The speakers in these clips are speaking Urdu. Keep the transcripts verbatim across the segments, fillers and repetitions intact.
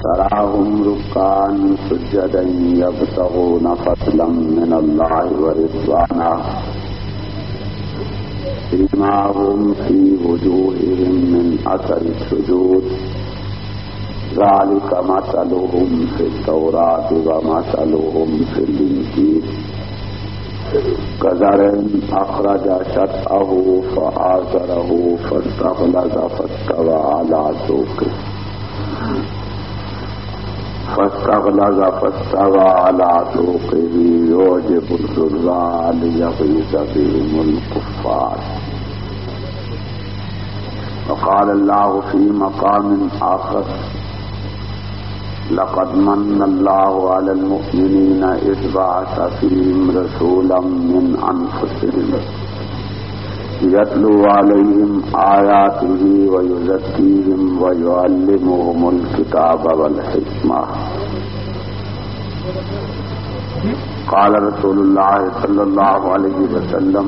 تراهم ركعا سجدا يبتغون فضلا من الله ورضوانا سيماهم في وجوههم من أثر السجود ذلك مثلهم في التوراة ومثلهم في الإنجيل كزرع أخرج شطأه فآزره فاستغلظ فاستوى على سوقه فاستغلظ فاستوى على سوقه يعجب الزراع ليغيظ بهم الكفار. وقال الله في مقام آخر لقد من الله على المؤمنين إذ بعث فيهم رسولا من أنفسهم يتلو عليهم آياته ويزكيهم ويعلمهم الكتاب والحكمة. قال رسول الله صلى الله عليه وسلم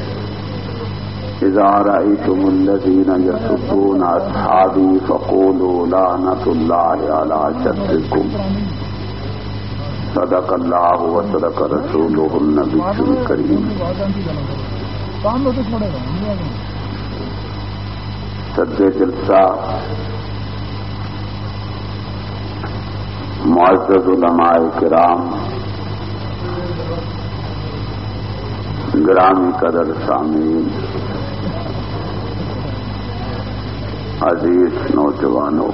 إذا رأيتم الذين يسبون أصحابي فقولوا لعنة الله على شركم. صدق الله وصدق رسوله النبي الكريم. صدر جلسہ معزز علماء کرام، گرامی قدر سامعین، عزیز نوجوانوں،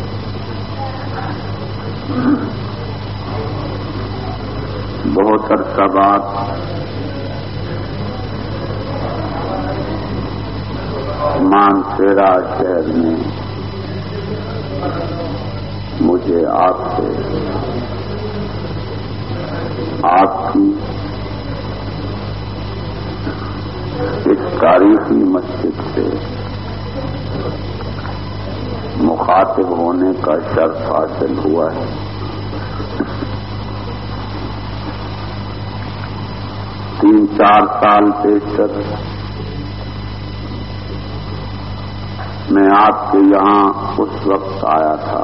بہت عرصہ بعد مانسیرا شہر میں مجھے آپ سے آپ کی اس تاریخی مسجد سے مخاطب ہونے کا شرف حاصل ہوا ہے. تین چار سال پیشتر میں آپ کے یہاں اس وقت آیا تھا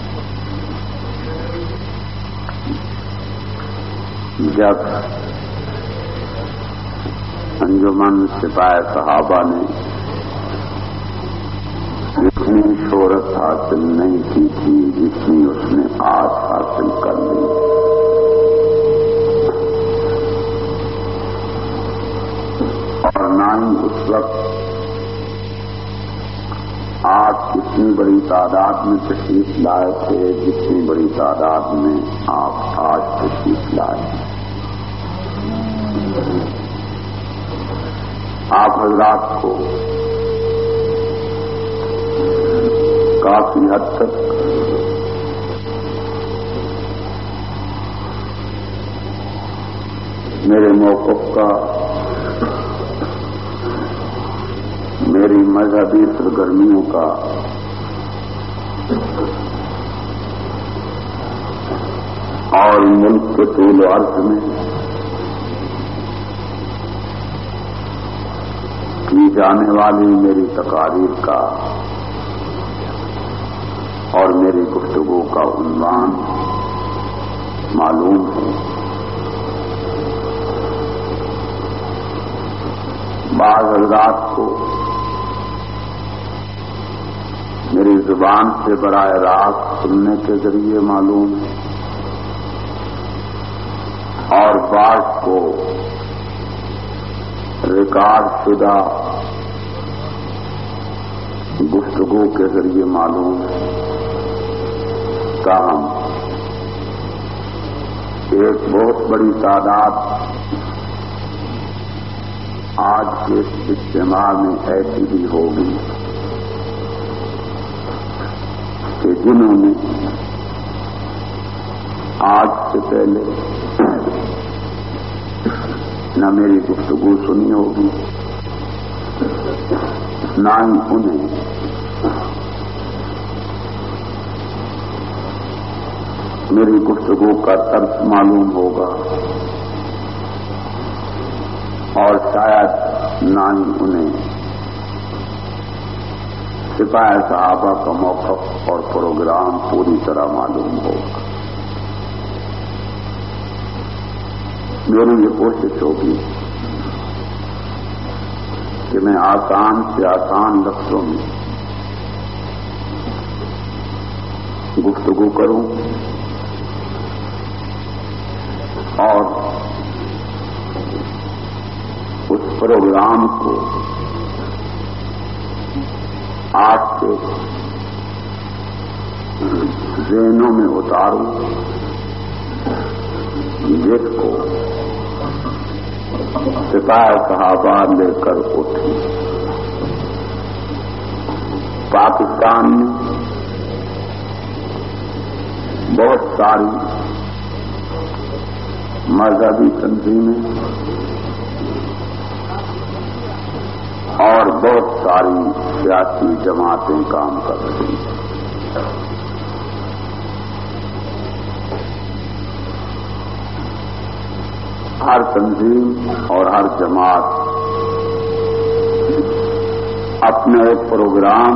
جب انجمن سپاہی صحابہ نے اتنی شہرت حاصل نہیں کی تھی جتنی اس نے آج حاصل کر لی. اور نہ ہی اس وقت آج اتنی بڑی تعداد میں تشریف لائے تھے جتنی بڑی تعداد میں آپ آج تشریف لائے. آپ حضرات کو کافی حد تک میرے موقف کا، میری مذہبی سرگرمیوں کا اور ملک کے طول و عرض میں کی جانے والی میری تقاریر کا اور میری گفتگو کا عنوان معلوم ہے. بعض حضرات کو میری زبان سے براہ راست سننے کے ذریعے معلوم ہے اور بعض کو ریکارڈ شدہ گفتگو کے ذریعے معلوم ہے. تاہم ایک بہت بڑی تعداد آج کے اجتماع میں ایسی بھی ہوگی کہ جنہوں نے آج سے پہلے نہ میری گفتگو سنی ہوگی نہ ہی انہیں میری گفتگو کا طرز معلوم ہوگا اور شاید نہ ہی انہیں سپاہی صحابہ کا موقف اور پروگرام پوری طرح معلوم میری یہ کوشش ہوگی کہ میں آسان سے آسان لفظوں میں گفتگو کروں اور اس پروگرام کو آپ کے ذہنوں میں اتاروں جس کو سپاہ صحابہ لے کر اٹھی پاکستان میں بہت ساری مذہبی تنظیمیں اور بہت ساری سیاسی جماعتیں کام کر رہی ہیں. ہر تنظیم اور ہر جماعت اپنا ایک پروگرام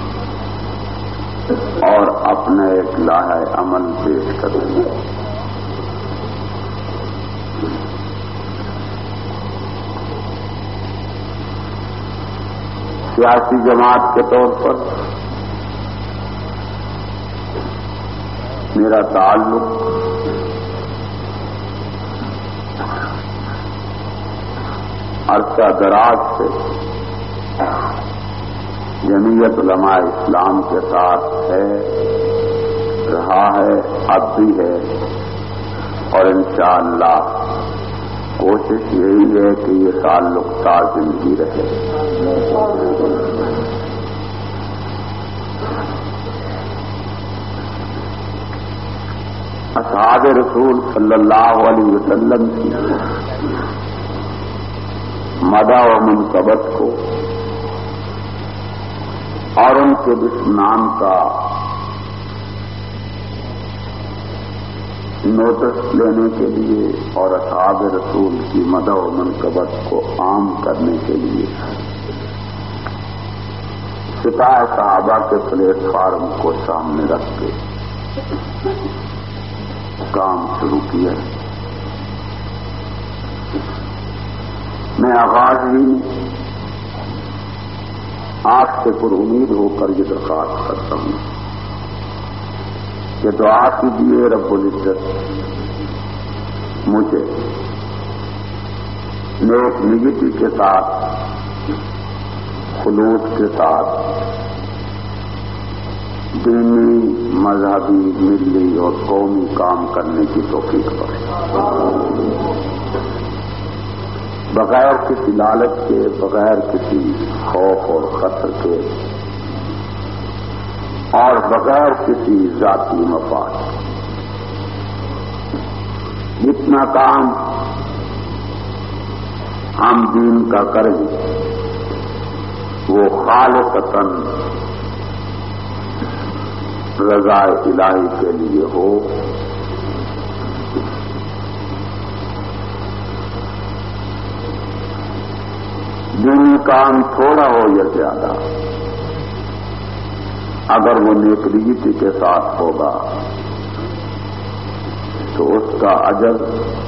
اور اپنا ایک لاہ عمل پیش کر رہی ہے. سیاسی جماعت کے طور پر میرا تعلق عرصہ دراز سے جمعیت علماء اسلام کے ساتھ ہے، رہا ہے، اب بھی ہے اور انشاءاللہ کوشش یہی ہے کہ یہ تعلق تا زندگی رہے. اصحاب رسول صلی اللہ علیہ وسلم کی مدح و منقبت کو اور ان کے دشمنان کا نوٹس لینے کے لیے اور اصحاب رسول کی مدح و منقبت کو عام کرنے کے لیے سپاہ صحابہ کے پلیٹ فارم کو سامنے رکھ کے کام شروع کیا. میں آغاز ہی آپ سے پر امید ہو کر یہ درخواست کرتا ہوں کہ دعا کیجیے رب العزت مجھے نیک نیتی کے ساتھ خلوص کے ساتھ دینی مذہبی ملی اور قومی کام کرنے کی توفیق بخشے، بغیر کسی لالچ کے، بغیر کسی خوف اور خطر کے اور بغیر کسی ذاتی مفاد کے. جتنا کام ہم دین کا کریں وہ خالصتاً رضا الہی کے لیے ہو. دینی کام تھوڑا ہو یا زیادہ اگر وہ نیکریتی کے ساتھ ہوگا تو اس کا اجر،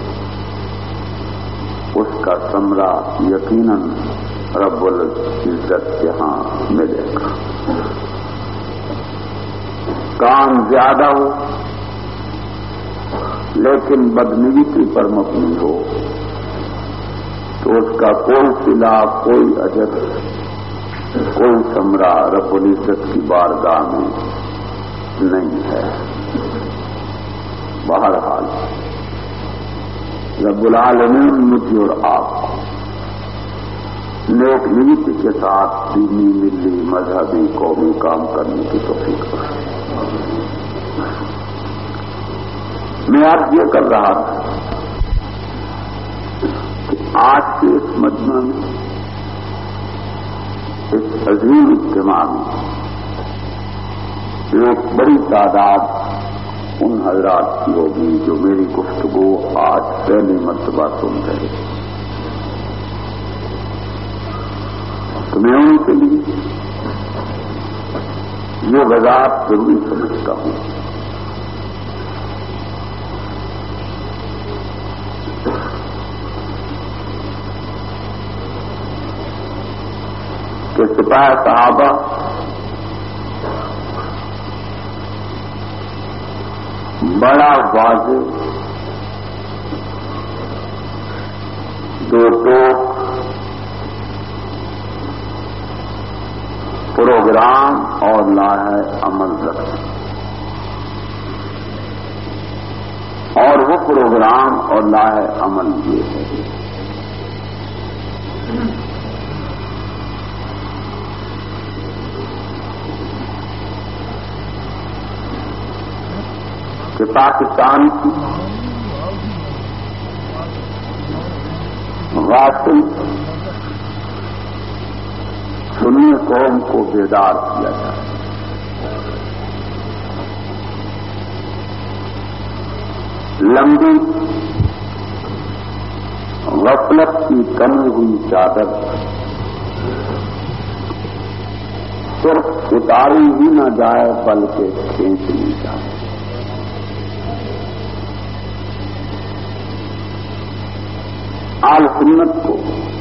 اس کا ثمرہ یقیناً رب العزت کے ہاں ملے گا. کام زیادہ ہو لیکن بدنیتی پر مبنی ہو تو اس کا کوئی صلہ، کوئی اجر، کوئی ثمرہ رب العزت کی بارگاہ میں نہیں ہے. بہرحال رب العالمین مجھے اور آپ کو نیک نیتی کے ساتھ دینی، ملی، مذہبی، قومی کام کرنے کی توفیق بخشے. میں آج یہ کر رہا تھا کہ آج کے اس مجمع میں، اس عظیم اجتماع میں ایک بڑی تعداد ان حضرات کی ہوگی جو میری گفتگو آج پہلی مرتبہ سن رہے ہیں. تو میں ان کے لیے یہ وضاحت ضروری سمجھتا ہوں کہ سپاہ صحابہ بڑا واضح دو ٹوک پروگرام اور لاہے عمل رکھیں، اور وہ پروگرام اور لاہے عمل یہ ہے کہ پاکستان کی غافل سنی قوم کو بیدار کیا جائے، لمبی غفلت کی کمی ہوئی چادر صرف اتاری ہی نہ جائے بلکہ کھینچ لی جائے۔ آل سنت کو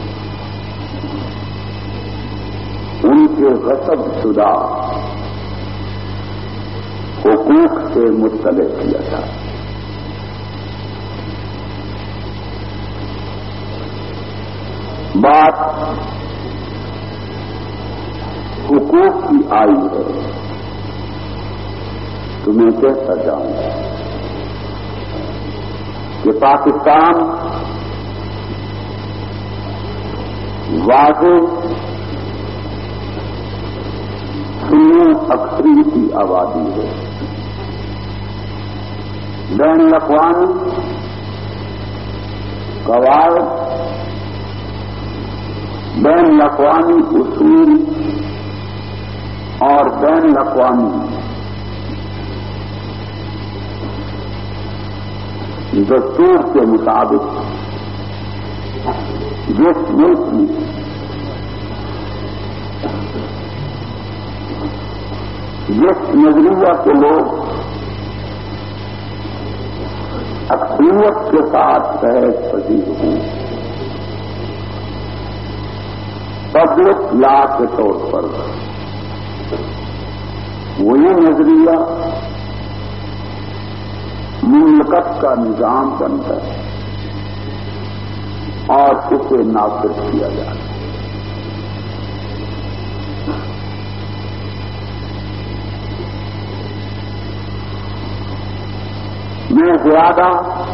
ان کے غصب شدہ حقوق سے مطلع کیا جائے۔ بات حقوق کی آئی ہے تو میں کہتا جاؤں کہ پاکستان واضح سنی اکثریتی آبادی ہے، بین الاقوامی قواعد، بین الاقوامی اصول اور بین الاقوامی دستور کے مطابق جس ملک میں جس نظریہ کے لوگ اکثریت کے ساتھ سہج پذیر ہوں، پبلک لا کے طور پر وہی نظریہ مملکت کا نظام بنتا ہے اور اسے نافذ کیا جاتا ہے۔ میں زیادہ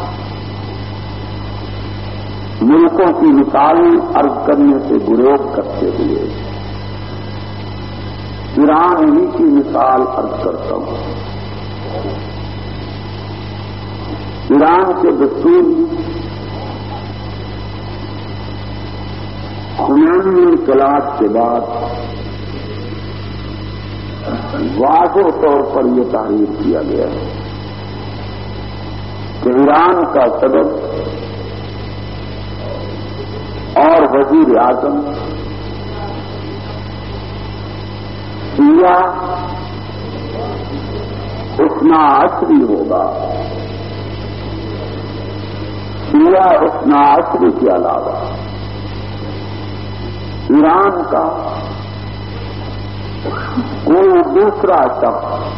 ملکوں کی مثالیں عرض کرنے سے گریز کرتے ہوئے ایران ہی کی مثال عرض کرتا ہوں۔ ایران کے دستور خمینی انقلاب کے بعد واضح طور پر یہ تحریر کیا گیا ہے کہ ایران کا صدر اور وزیر اعظم سیاہ اثنا عشری ہوگا، سیاہ اثنا عشری کے علاوہ ایران کا کوئی دوسرا شخص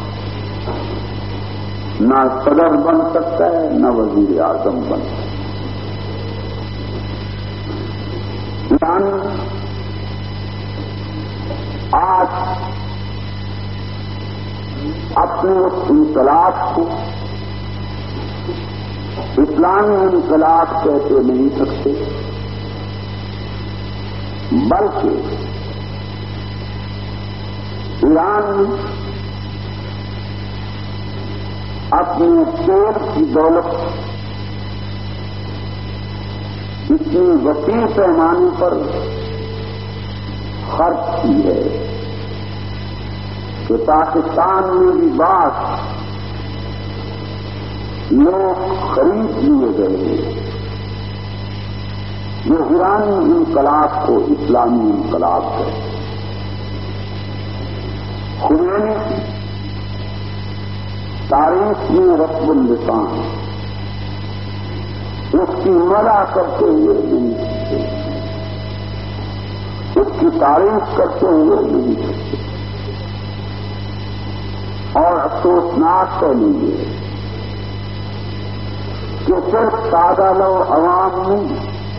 نہ صدر بن سکتا ہے نہ وزیر اعظم بن سکتا ہے۔ ایران آج اپنے اس انقلاب کو اسلامی انقلاب کہتے نہیں سکتے، بلکہ ایران اپنے تیل کی دولت اتنی وسیع پیمانے پر خرچ کی ہے کہ پاکستان میں بھی بات لوگ خرید لیے گئے جو ایرانی انقلاب کو اسلامی انقلاب ہے۔ خمینی کی تاریخ میں رسم اللسان اس کی مدح کرتے ہوئے نہیں سکتے، اس کی تعریف کرتے ہوئے نہیں سکتے اور افسوسناک پہلے یہ کہ صرف سادہ لو عوام نہیں،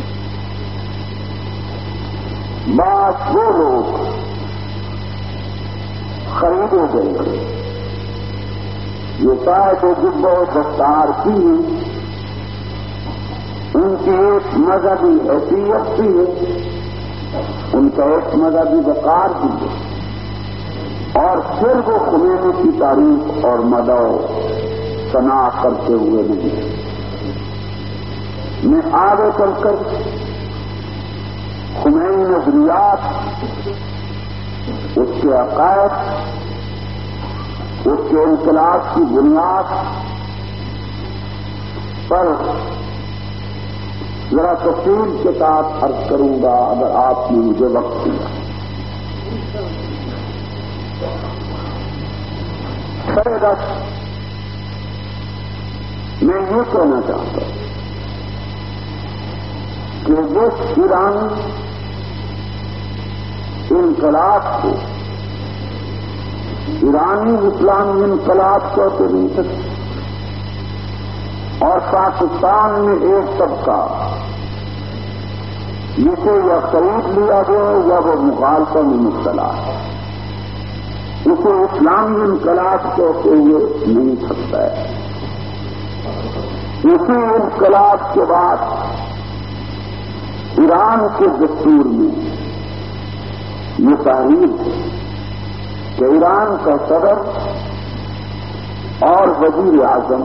بعض وہ لوگ خریدے گئے یہ صاحب جب و دستار کی ہیں، ان کی ایک مذہبی حیثیت بھی ہے، ان کا ایک مذہبی وقار بھی ہے، اور پھر وہ خمینی کی تعریف اور مدعو ثنا کرتے ہوئے نہیں۔ میں آگے چل کر خمینی نظریات، اس کے عقائد، اس کے انقلاب کی بنیاد پر ذرا تفصیل کے ساتھ عرض کروں گا اگر آپ نے مجھے وقت دیا۔ سر دس میں یہ کہنا چاہتا ہوں کہ جس ایرانی انقلاب کو ایرانی اسلامی انقلاب کہتے نہیں سکتے، اور پاکستان میں ایک طبقہ جسے یا خرید لیا گیا یا وہ مخالفت میں مبتلا ہے، اسے اسلامی انقلاب کہتے ہوئے نہیں سکتا ہے۔ اسی انقلاب کے بعد ایران کے دستور میں یہ تحریر ہے کہ ایران کا صدر اور وزیر اعظم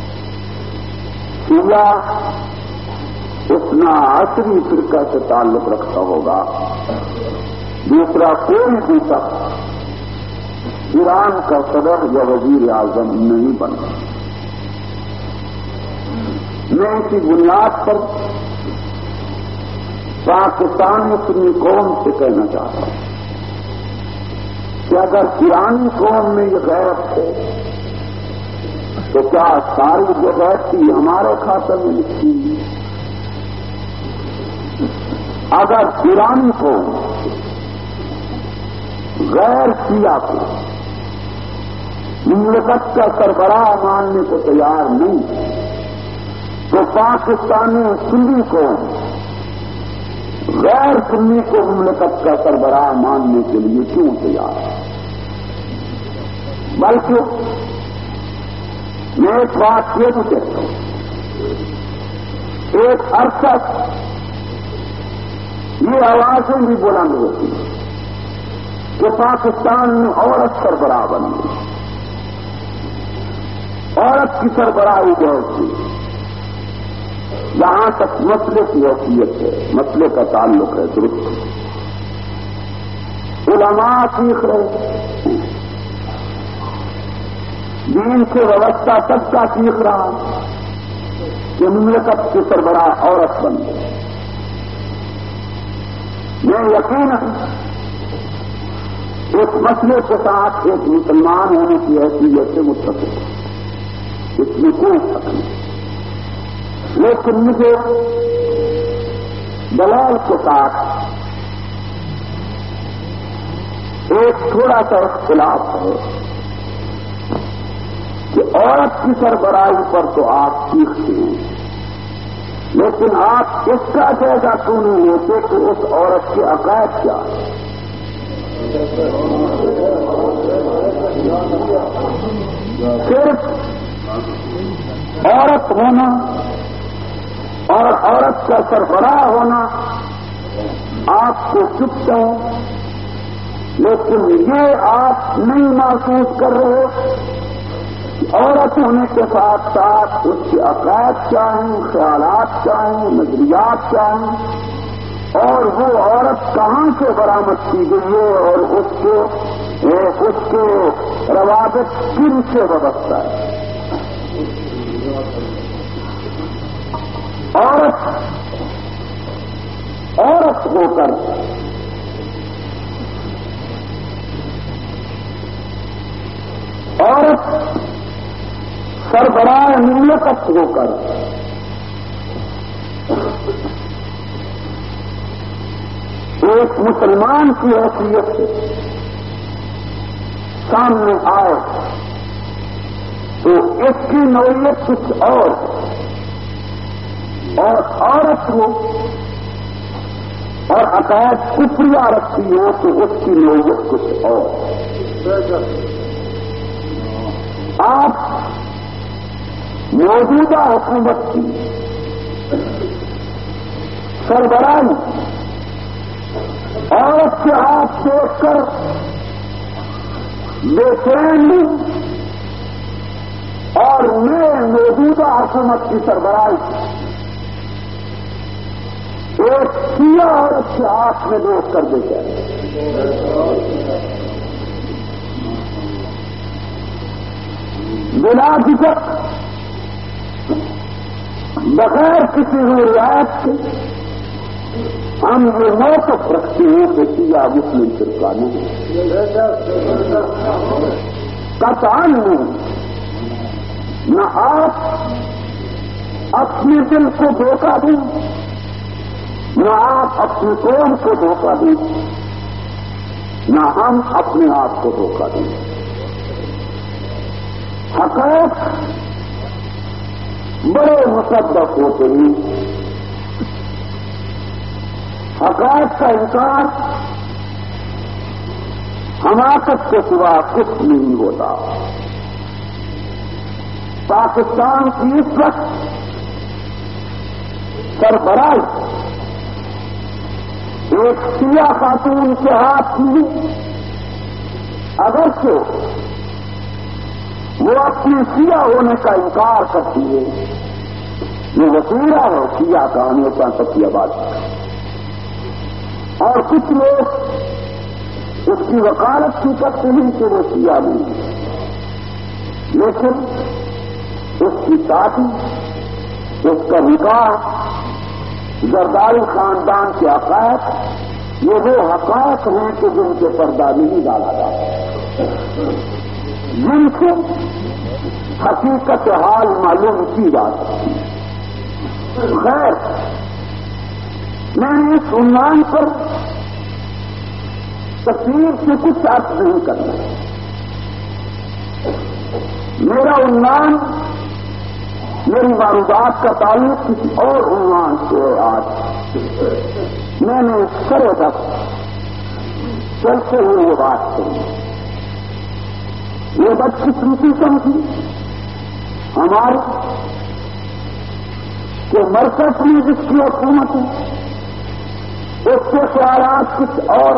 سیاہ اتنا عصری فرقہ سے تعلق رکھتا ہوگا، دوسرا کوئی بھی شخص ایران کا صدر یا وزیر اعظم نہیں بنا۔ میں اسی بنیاد پر پاکستانی اپنی قوم سے کہنا چاہتا ہوں کہ اگر ایرانی قوم میں یہ غیرت ہے تو کیا ساری جو غیرتی ہمارے کھاتے میں لکھی ہے؟ اگر ایرانی قوم غیر سیاہ کو مملکت کا سربراہ ماننے کو تیار نہیں تو پاکستانی سنی قوم غیر سنی کو مملکت کا سربراہ ماننے کے لیے کیوں تیار ہے؟ بلکہ میں ایک بات یہ بھی کہتا ہوں، ایک عرصہ یہ آوازیں بھی بلند ہوتی ہیں کہ پاکستان میں عورت سربراہ بن گئی، عورت کی سربراہی بہت تھی۔ جہاں تک مسئلے کی حیثیت ہے، مسئلے کا تعلق ہے، درست علماء سیکھ رہے، دین سے وابستہ سب کا سیکھ رہا کہ مملکت کی سربراہ عورت بن گئی۔ میں یقیناً اس مسئلے کے ساتھ ایک مسلمان ہونے کی حیثیت سے متفق ہوں، اس میں کوئی شک نہیں، لیکن مجھے دلائل کے ساتھ ایک تھوڑا سا اختلاف ہے کہ عورت کی سربراہی پر تو آپ سیکھتے ہیں، لیکن آپ اس کا جائزہ کیوں نہیں لیتے کہ اس عورت کے عقائد کیا ہے؟ صرف عورت ہونا اور عورت کا سربراہ ہونا آپ کو چپتا ہے، لیکن یہ آپ نہیں محسوس کر رہے کہ عورت ہونے کے ساتھ ساتھ اس کے عقائد کیا ہیں، خیالات کیا ہیں، نظریات کیا ہیں، اور وہ عورت کہاں سے برآمد کی گئی ہے اور اس کے اس کے روابط کن سے وابستہ ہے۔ عورت عورت ہو کر عورت سربراہ مملکت ہو کر ایک مسلمان کی حیثیت سے سامنے آئے تو اس کی نوعیت کچھ اور اور عورت ہو اور عقائد کفریہ رکھتی ہو تو اس کی نوعیت کچھ اور. آپ موجودہ حکومت کی سربراہی عورت کے ہاتھ دیکھ کر بے چین اور میں موجودہ حکومت کی سربراہی ایک شیعہ عورت کے ہاتھ میں دیکھ کر دیتے ہیں. بلا جھجک بغیر کسی بھی رعایت کے ہم یہ موقف رکھتے ہیں کہ شیعہ مسلم فرقہ نہیں قطعاً نہیں. نہ آپ اپنے دل کو دھوکہ دیں نہ آپ اپنی قوم کو دھوکہ دیں نہ ہم اپنے آپ کو دھوکہ دیں. حقائق بڑے مصدق ہوتے ہیں. حقائق کا انکار حماقت کے سوا کچھ نہیں ہوتا. پاکستان کی اس وقت سربراہی ایک شیعہ خاتون کے ہاتھ میں اگرچہ وہ اپنی شیعہ ہونے کا انکار کرتی ہے. یہ وسیلہ ہے شیعہ کا ہمیشہ سچی بات ہے. اور کچھ لوگ اس کی وکالت کی کرتے ہیں کہ وہ شیعہ نہیں، لیکن اس کی شادی اس کا نکاح زرداری خاندان کے عقائد یہ وہ حقائق ہیں کہ جن کے پردہ نہیں ڈالا جاتا، جن سے حقیقت حال معلوم کی جا سکتی. خیر، میں نے اس عنوان پر تفصیل سے کچھ عرض نہیں کرنا. میرا عنوان میری معروضات کا تعلق کسی اور عنوان سے ہے. آج میں نے سرے تک چلتے ہوئے یہ بات کہی. یہ بدقسمتی سمجھی ہماری کہ مرکز میں جس کی حکومت ہے اس کے خیالات کچھ اور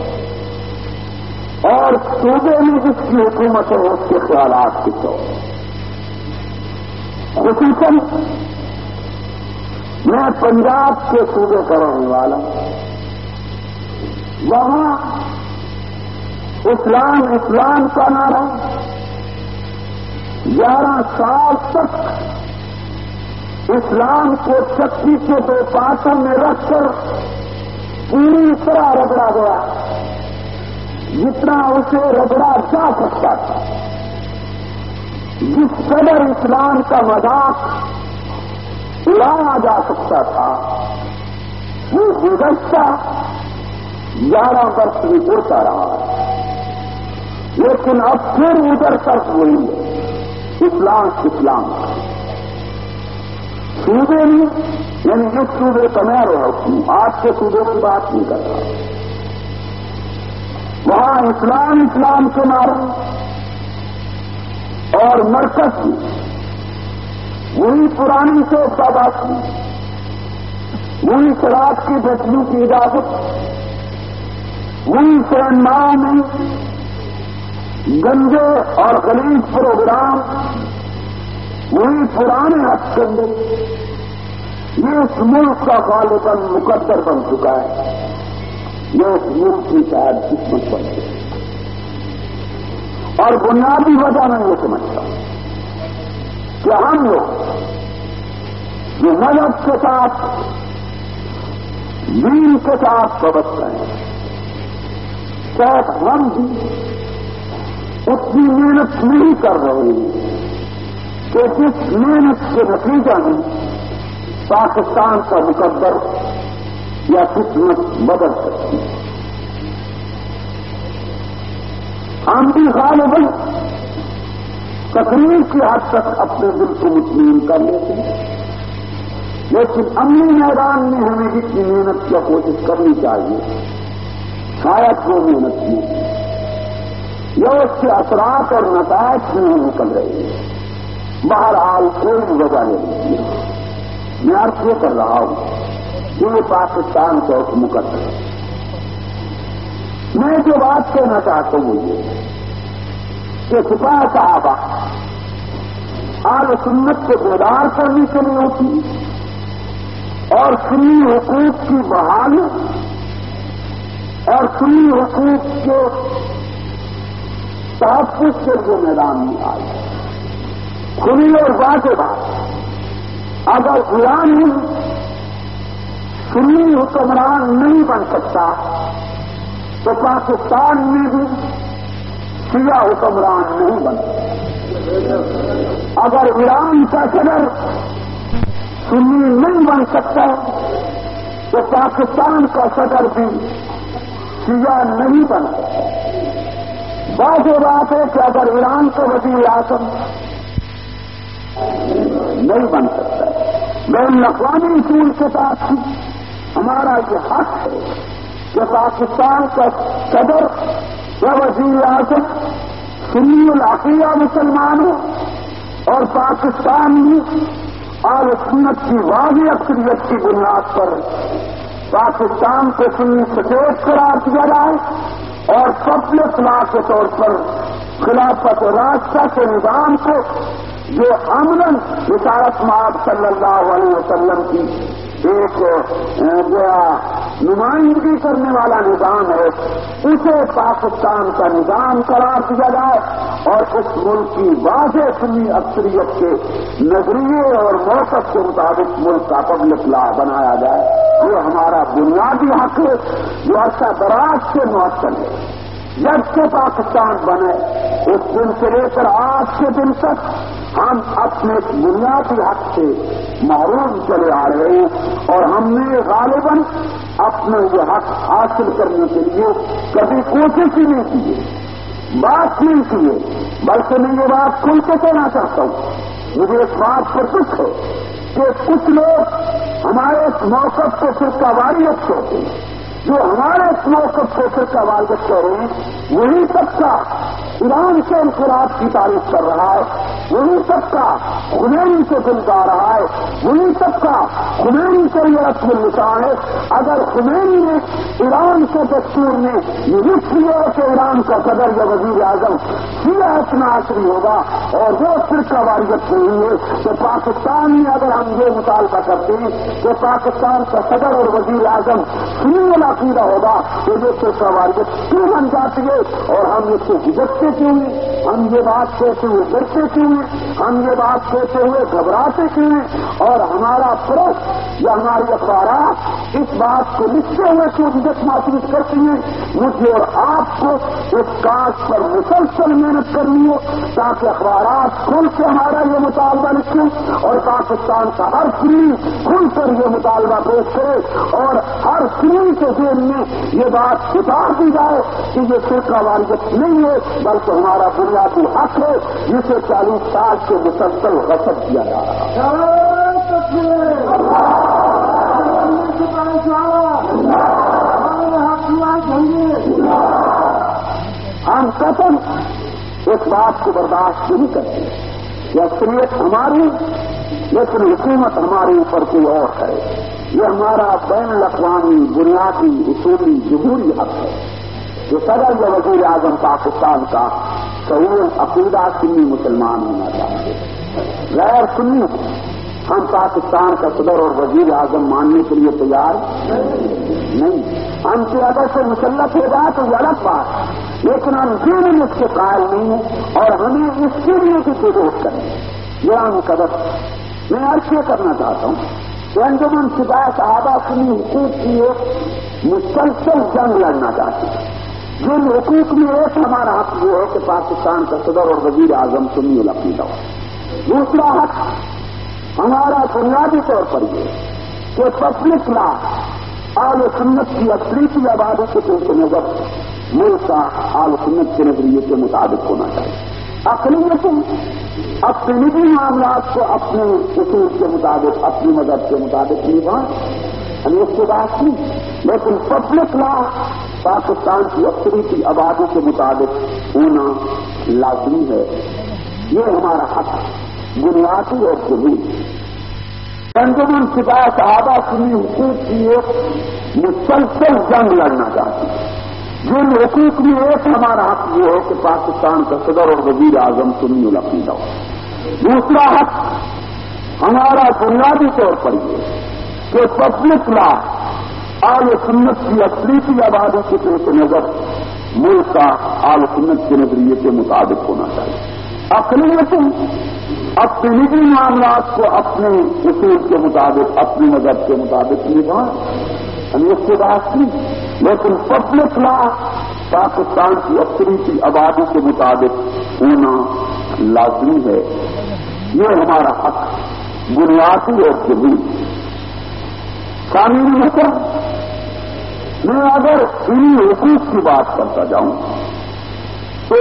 اور صوبے میں جس کی حکومت ہے اس کے خیالات کچھ اور. خصوصاً میں پنجاب کے صوبے کا رہنے والا ہوں. وہاں اسلام اسلام کا نعرہ گیارہ سال تک اسلام کو چکی کے دو پاسوں میں رکھ کر پوری طرح رگڑا گیا جتنا اسے رگڑا جا سکتا تھا. جس قدر اسلام کا مذاق اڑایا جا سکتا تھا وہ گزشتہ گیارہ برس میں اڑتا رہا. لیکن اب پھر ادھر تک ہوئی اسلام اسلام صوبے میں یعنی جس صوبے کا میں رہا ہوں آج کے صوبے کی بات نہیں کر رہا. وہاں اسلام اسلام کے نعرے اور مرکز میں وہی پرانی سے باقی وہی شراب کی بچیوں کی اجازت وہی سینماؤں میں گنجے اور غلیظ پروگرام وہی پرانے ہتھ کنڈے. یہ اس ملک کا غالباً مقدر بن چکا ہے. یہ اس ملک کی شاید قسمت بن چکی ہے. اور بنیادی وجہ میں یہ سمجھتا ہوں کہ ہم لوگ جو مذہب کے ساتھ دین کے ساتھ وابستہ ہیں شاید ہم بھی اتنی محنت نہیں کر رہے ہیں کہ جس محنت کے نتیجہ میں پاکستان کا مقدر یا قسمت بدل سکتی ہے. ہم بھی غالباً تقریر کی حد تک اپنے دل کو مطمئن کر لیتے ہیں، لیکن عملی میدان میں ہمیں جتنی محنت کی کوشش کرنی چاہیے شاید وہ محنت نہیں، یا اس کے اثرات اور نتائج نہیں نکل رہے ہیں. بہرحال کوئی وجہ نہیں ہے. میں عرض یہ کر رہا ہوں کہ یہ پاکستان کا ایک مقدر ہے. میں جو بات کہنا چاہتا ہوں یہ کہ سپاہ صحابہ اہل سنت کو بیدار کرنے کے لیے ہوتی اور سنی حقوق کی بحالی اور سنی حقوق کے تحفظ کے لیے میدان میں آئے. کھلی اور واضح بات، اگر ایران سنی حکمران نہیں بن سکتا تو پاکستان میں بھی شیعہ حکمران نہیں بن سکتا. اگر ایران کا صدر سنی نہیں بن سکتا تو پاکستان کا صدر بھی شیعہ نہیں بن سکتا. واضح بات ہے کہ اگر ایران کا وزیر اعظم نہیں بن سکتا بین الاقوامی اصول کے ساتھ ہمارا یہ حق ہے کہ پاکستان کا صدر یا وزیر اعظم سنی العقیدہ مسلمان ہو اور پاکستان میں اہل سنت کی واضح اکثریت کی بنیاد پر پاکستان کو سنی سٹیٹ قرار دیا جائے اور پبلک لا کے طور پر خلافت راستہ کے نظام کو جو عملاً رسالت مآب صلی اللہ علیہ وسلم کی ایک جو نمائندگی کرنے والا نظام ہے اسے پاکستان کا نظام قرار دیا جائے اور اس ملک کی واضح سنی اکثریت کے نظریے اور موقف کے مطابق ملک کا پبلک لا بنایا جائے. یہ ہمارا بنیادی حق ہے جو عرصہ دراز سے معطل ہے. جب سے پاکستان بنے اس دن سے لے کر آج کے دن تک ہم اپنے بنیادی حق سے محروم چلے آ رہے ہیں اور ہم نے غالباً اپنے یہ حق حاصل کرنے کے لیے کبھی کوشش ہی نہیں کی ہے، بات نہیں کی ہے. بلکہ میں یہ بات کھل کے کہنا چاہتا ہوں، مجھے اس بات پر دکھ ہے کہ کچھ لوگ ہمارے اس موقف کو فرقہ واریت کہتے ہیں. جو ہمارے اس موقف کو فرقہ واریت کہہ رہے ہیں وہی طبقہ ایران کے انقلاب کی تعریف کر رہا ہے، وہی طبقہ خمینی سے دل گا رہا ہے، وہی طبقہ خمینی سے یہ رسم النسان ہے. اگر خمینی نے ایران کے دستور میں یہ لکھ لیا کہ ایران کا صدر یا وزیر اعظم شیعہ اثنا عشری ہوگا اور وہ فرقہ واریت نہیں ہے تو پاکستان میں اگر ہم یہ مطالبہ کرتے ہیں کہ پاکستان کا صدر اور وزیر اعظم سنی العقیدہ ہوگا تو یہ فرقہ واریت کیوں بن جاتی ہے اور ہم اس سے گزرتے کیوں ہیں؟ ہم یہ بات کہتے ہوئے ڈرتے کیوں ہیں؟ ہم یہ بات کہتے ہوئے گھبراتے کیوں ہیں؟ اور ہمارا پریس یا ہماری اخبارات اس بات کو لکھتے ہوئے کیوں جدت محسوس کرتی ہیں؟ مجھے اور آپ کو اس کاج پر مسلسل محنت کرنی ہو تاکہ اخبارات کھل کے ہمارا یہ مطالبہ لکھیں اور پاکستان کا ہر سنی کھل کر یہ مطالبہ پیش کرے اور ہر سنی کے ذہن میں یہ بات اتار دی جائے کہ یہ فرقہ واریت نہیں ہے بلکہ ہمارا بنیادی حق ہے جسے چالیس سال سے مسلسل غصب کیا جا رہا ہم قسم اس بات کو برداشت نہیں کرتے کہ اکثریت ہماری لیکن حکومت ہمارے اوپر کوئی اور ہے. یہ ہمارا بین الاقوامی بنیادی اصولی جمہوری حق ہے کہ صدر یا وزیر اعظم پاکستان کا صحیح عقیدہ سنی مسلمان ہونا چاہیے. غیر سنی ہم پاکستان کا صدر اور وزیر اعظم ماننے کے لیے تیار نہیں. ہم سے اگر سے مسلط ہو جائے تو یہ الگ بات، لیکن ہم دین اس کے قائل نہیں ہیں اور ہمیں اس کے لیے بھی کوشش کریں. یہ ہم قدر میں عرض یہ کرنا چاہتا ہوں کہ انجمن سپاہ صحابہ سنی حقوق کی ایک مسلسل جنگ لڑنا چاہتی ہے. جن حقوق میں ایک ہمارا حق یہ ہے کہ پاکستان کا صدر اور وزیر اعظم سنی العقیدہ ہو. دوسرا حق ہمارا بنیادی طور پر یہ کہ پبلک لا آل سنت کی اقلیتی آبادی کے پیش نظر ملک کا آل سنت کے نظریے کے مطابق ہونا چاہیے. اقلیتیں اپنے نجی معاملات کو اپنے اصول کے مطابق اپنی مذہب کے مطابق نبھائیں، ہمیں اس کے بات نہیں، لیکن پبلک لا پاکستان کی اکثریتی آبادی کے مطابق ہونا لازمی ہے. یہ ہمارا حق بنیادی اور ضروری. انجمن سپاہی صحابہ سنی حقوق کی ایک مسلسل جنگ لڑنا چاہتی ہے. جن حقوق میں ایک ہمارا حق یہ ہے کہ پاکستان کا صدر اور وزیر اعظم سنی العقیدہ ہو. دوسرا حق ہمارا بنیادی طور پر یہ کہ پبلک لا آل سنت کی اقلیتی آبادی کے پیش نظر ملک کا آل سنت کے نظریے کے مطابق ہونا چاہیے. اقلیتیں اپنے نجی معاملات کو اپنے اصول کے مطابق اپنے مذہب کے مطابق نبھائیں، ہمیں اس کے بات نہیں، لیکن پبلک لا پاکستان کی اکثریتی آبادی کے مطابق ہونا لازمی ہے. یہ ہمارا حق بنیادی اور ضروری. قانونی مطلب میں اگر انہیں حقوق کی بات کرتا جاؤں تو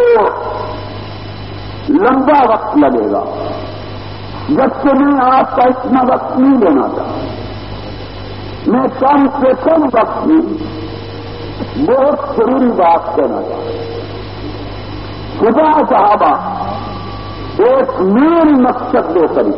لمبا وقت لگے گا، جبکہ میں آپ کا اتنا وقت نہیں لینا چاہتا. میں کم سے کم وقت میں بہت ضروری بات کہنا چاہتا ہوں. خدا صحابہ ایک مین مقصد لے کر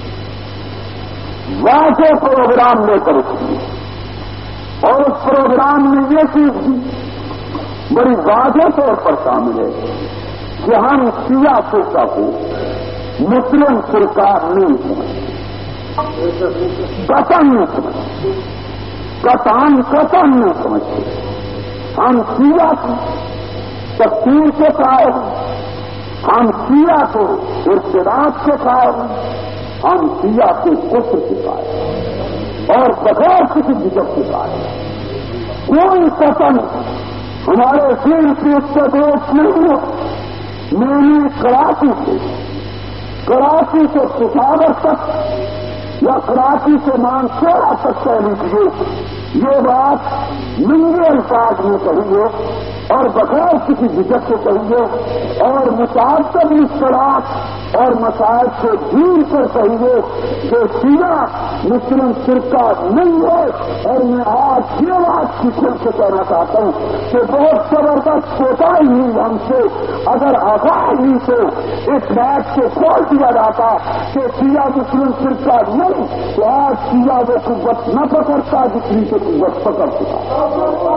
واضح پروگرام لے کر اٹھی اور اس پروگرام میں یہ چیز بھی بڑی واضح طور پر شامل ہے کہ ہم شیعہ فرقہ کو مسلم فرقہ نہیں سمجھتے، قطعاً نہیں سمجھتے، قطعاً قطعاً نہیں سمجھتے. ہم شیعہ کی تفسیر کے قائل ہیں، ہم شیعہ کو ارتداد کے قائل ہیں، ہم شیعہ کو کفر کے قائل ہیں اور بغیر کسی جھجک کے قائل ہیں. کوئی قسم ہمارے دل کی اس سے دوست نہیں ہو. میں نے کراچی سے کراچی سے پشاور تک یا کراچی سے مانسورا تک کہہ لیجیے یہ بات ننگے الفاظ میں کہیے اور بغیر کسی جھجک سے کہیے اور متعدد اصطلاحات اور مسائل سے ڈھونڈ کر کہیے کہ شیعہ مسلم فرقہ نہیں ہے. اور میں آج یہ بات کی کھل سے کہنا چاہتا ہوں کہ بہت زبردست کوتاہی ہوئی ہم سے اگر آگاہی سے اس بات کو کھول دیا جاتا کہ شیعہ مسلم فرقہ نہیں تو آج شیعہ وہ قوت نہ پکڑتا جتنی سے قوت پکڑ چکا.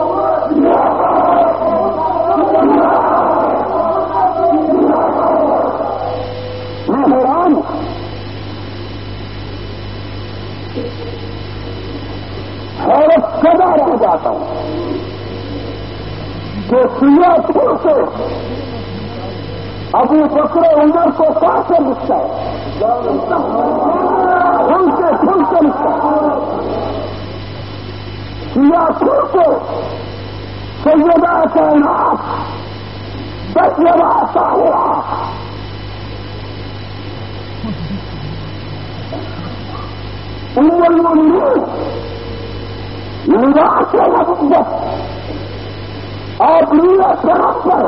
میں حیران ہوں حیرت زدہ رہ جاتا ہوں کہ شیعہ پھر سے ابو بکر عمر کو کیسے لکھتا ہے، ان سے پھر سے لکھتا ہے. شیعہ پھر سے سیدہ کائنات سیدہ طاہرہ ام المؤمنین لباس نبوت اور نیت پیغمبر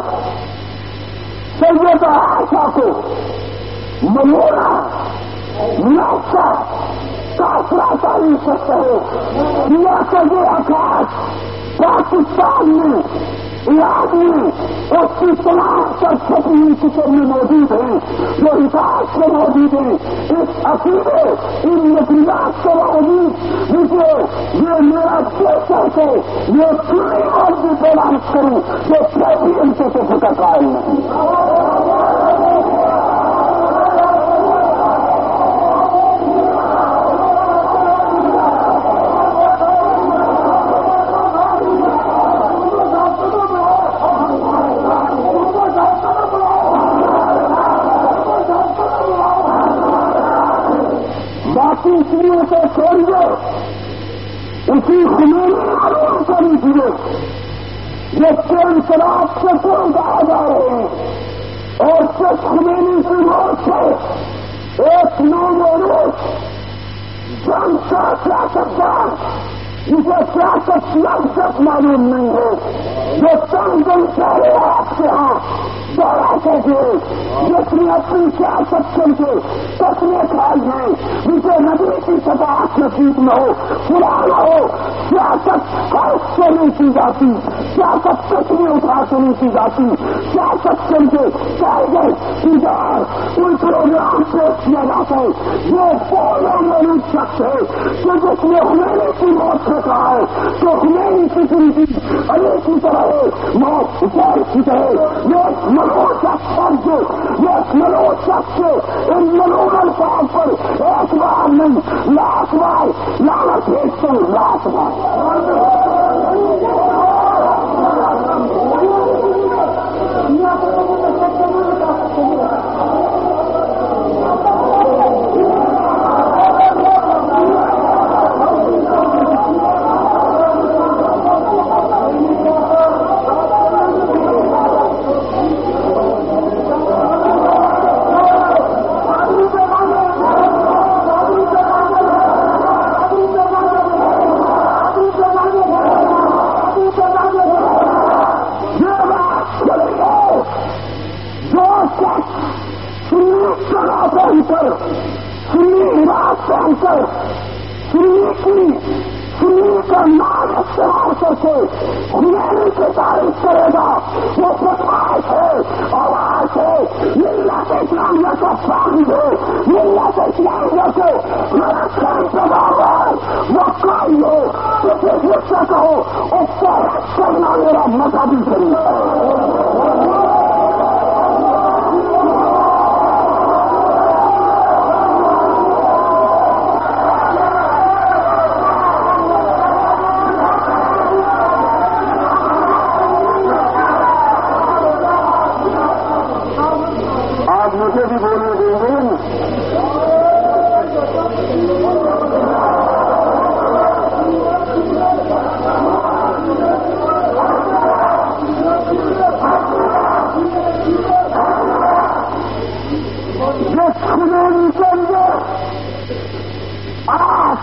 سیدہ عائشہ کو منورہ نقشہ کافرہ تعریف کرتے ہیں. ریاست آکاش پاکستان میں ایران میں اس کی تمام پر چھپی ہوئی کتب میں موجود ہیں جو اتہاس میں موجود ہیں. اس عقیدے ان نظریات کے باوجود مجھے یہ میرا پیشہ سے یہ پوری اور بھی بیان کروں کہ پھر بھی ان سے تو فکر قائل نہیں. چیزوں کو چھوڑیے اسی خمین معلوم کو لیجیے جس کے انقلاب سے کون کہا جا رہے ہیں اور جس خمینی کی موت سے ایک نو روز جنگ کا سیاستدان جسے سیاست لفظ تک معلوم نہیں ہو، جو چند دن پہلے آپ کے ہاں دورہ کے تھے، جس نے اپنی سیاست کر کے تصویر کھائی ہیں، جسے نبی کی شفاعت نصیب نہ ہو، خدا نہ ہو، سیاست خرچ سے نہیں کی جاتی، سیاست تصویر اٹھا کے نہیں کی جاتی، سیاست کر کے ٹائیگر ادار ان پروگرام پیش کیا جاتا ہے۔ یہ بولنے والی شخص ہے کہ جس نے ہمیں کی موت سے کہا ہے تو ہمیں کسی کی علی کی طرح موت اتار کی طرح یہ منو شخص پر جو یہ منو شخص سے ان منو الفاظ پر ایک بار نہیں لاکھ بار لعنت بھیجتے ہیں، لاکھ بار۔ سنی رات پہن کر سنی کی سنی کا نام استعمال کر کے خمینی کی تعریف کرے گا، وہ بدماش ہے، آواز ہے، ملت اسلامیہ کا فاقی ہے، ملت اسلامیہ کو رکھنے کے باوجود وہ کوئی ہو تو پھر مجھ سے کہو اس کو رکھ کرنا میرا مذہبی طریقہ ہے۔ مجھے بھی بولنے دیں گے جس خمینی کے اندر آج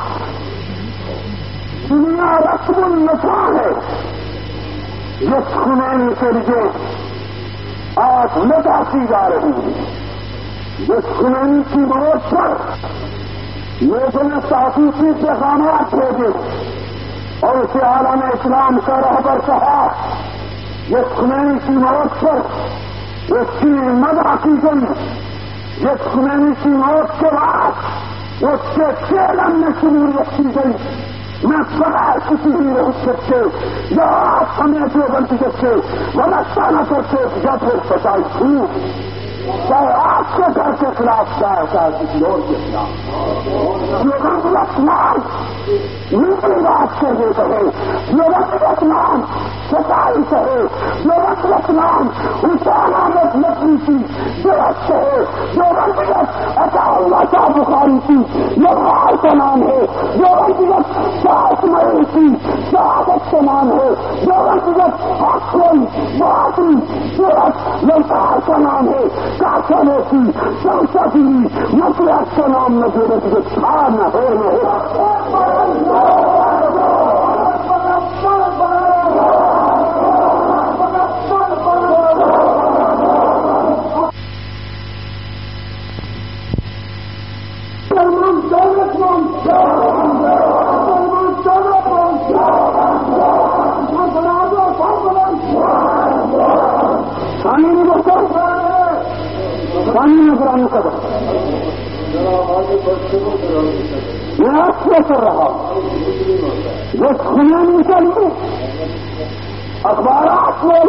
دنیا رسم النساء ہے، جس خمینی کے لیے آج مدعا کی جا رہی ہے، جس خمینی کی موت پر لوگوں نے تحقیقی پیغامات بھیجے اور اسے عالم اسلام کا رہبر کہا، جس خمینی کی موت پر اس کی مدعا کی گئی، جس خمینی کی موت کے بعد اس کے چیلن میں شمولیت کی گئی، میں بغیر کسی بھی نہیں سکتے یا آپ ہمیں جو بن سکتے غلط نہ کرتے یا پھر سچائی تھی، چاہے آپ کے گھر کے خلاف چاہے چاہے کسی اور کے خلاف، یہ غلط نام نیچی بات کرنے کہے، یہ غلط نام سچائی کہے، یہ غلط نام انسانیت نبی کی درست کہے، یہ غلط عطا اللہ شاہ بخاری کی یہ بھائی کا نام ہے، یہ غلط شاہ مئی کی شہادت کا نام ہے، یہ غلط حقل باطل درست للکار کا نام ہے، کاشنے کی سمسا کی مسلح کا نام نہ دے رہے تھا نہ ہو نہ ہو۔ پانی میں گرانی کر میں آپ سے کر رہا جو خمینی کے لیے اخبارات میں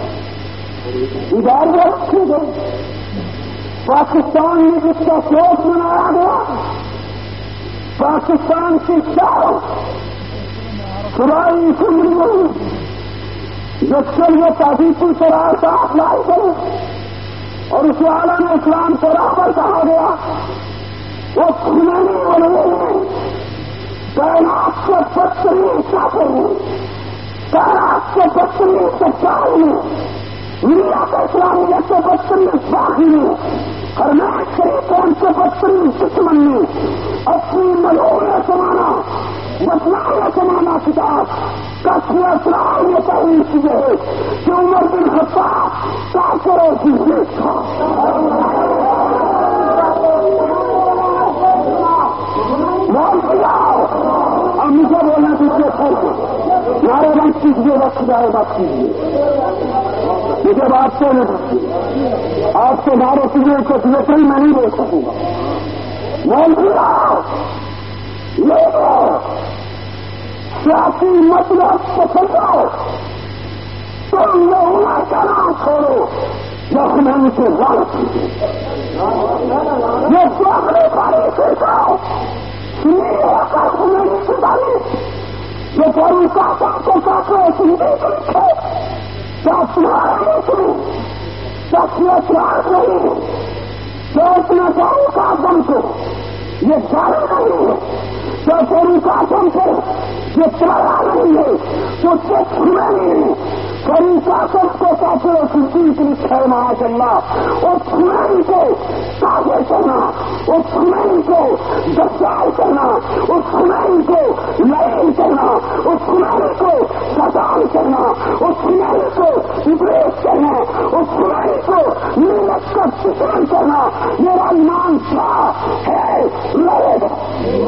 ادارے رکھے گئے، پاکستان میں جس کا کیس منایا گیا، پاکستان کی چاروں خدائی سمری میں جس کے لیے تعریفی شرائط آپ لائی کریں اور اسے عالم اسلام کو رہبر کہا گیا، وہ خمینی والے کائنات کے بدترین کافر میں، کائنات کے بدترین سچائی میں، ملت اسلامیہ کے بدترین باغی میں، ہرمیش شریف ان کے بدترین دشمن نے اپنی ملوڑے سمانا بتلایا سمانا کتاب کافی اسرار میں تعریف کیے ہے کہ عمر بن خطاب کافر اور بزنس تھا. مول بجاؤ اور مجھے بولنا دوسرے فرق نارے بات کیجیے وقت جائے بات کیجیے مجھے بات کو نہیں سکتی آپ کے نارے کیجیے کو دوسرے میں نہیں بول سکوں گا. مول بجاؤ لوگوں سیاسی مطلب پسند ہو تم لوگوں کا نام چھوڑو جب میں ان سے غلط یہ دوسرے بارے سے جاؤ یہ پوری کاکا کو کاکا سنتے لکھے کیا تمہارا نہیں سنو کیا اطلاع نہیں کیا اتنا پوری کاکم کو یہ جانے نہیں ہے کیا پوری کاکم کو یہ چڑھا نہیں ہے تو چیک چھوڑے نہیں ہے پوری کاکم کو کاکے سنتی لکھے ماشاء اللہ اور چھوڑے کو کاغذ کرنا اور چھوڑے کو دستار کرنا اور چھوڑے کو لائن کرنا اور چھوڑے کو سدان کرنا اور چھوڑے کو ابریز کرنا اور چھوڑے کو محنت کا سکون کرنا میرا نام کیا ہے لڑے گا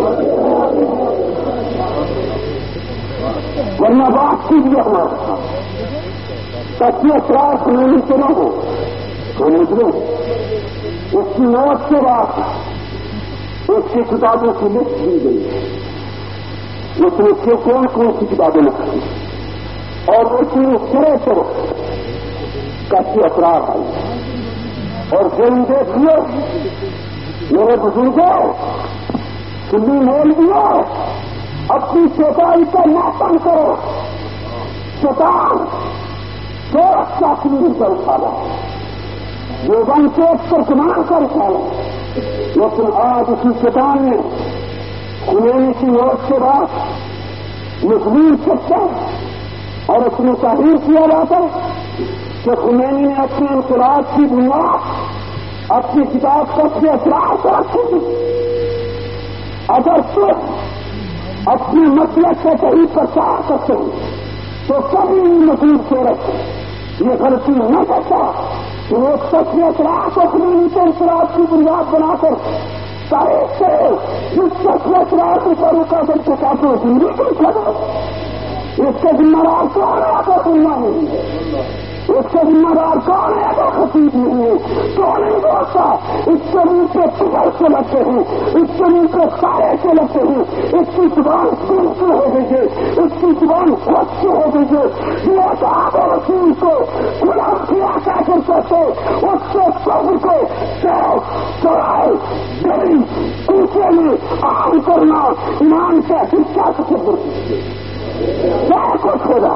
ورنہ بات کیجیے ہمارا سچے اطراف نہیں کے نہ ہو سمجھ لو اس کی موت کے بعد اس کی کتابوں کی لسٹ دی گئی اس نے سے کون کون سی کتابیں لکھی اور اس نے سرے سے کچے اطراف آئی اور دن دیکھیے میرے بزرگوں سنی مول دیا اپنی چوٹائی کا ناپن کرو شیطان دو اچھا کلین کر اٹھالا یہ ون کے ترکمان کر اٹھالا لیکن آج اسی شیطان نے خمینی کی موت کے بعد مضمون سچا اور اس میں تحریر کیا جاتا کہ خمینی نے اپنے انقلاب کی بنیاد اپنی کتاب کا اپنے اثرات پر رکھی تھی. اگر صرف اپنے مطلب کا صحیح پرچار کرتے ہیں تو کبھی مزید صورت یہ غلطی نہ کرتا کہ وہ سچ اثرات اپنے نیچے انقلاب کی بنیاد بنا کر تاریخ سے جس سچ اثرات پر روکا کر کے کافی زندگی کو لگا اس کا ذمہ دار کون ہے تو سننا نہیں اس کا ذمہ دار کون ہے تو خطیب نہیں ہے کون نہیں بولتا اس کے منہ پہ ٹکڑ سے لگتے ہیں اس کے منہ پہ سارے سے لگتے ہیں اس کی زبان سن سے ہو گئی ہے اس کی زبان خود سے ہو گئی ہے یہ صاحب رسول کو غلام کیا کیا کر سکتے اس سے قبر کو چڑھائے گلی اونچے میں عام کرنا ایمان کا حصہ تصور کیجیے کیا کچھ ہوگا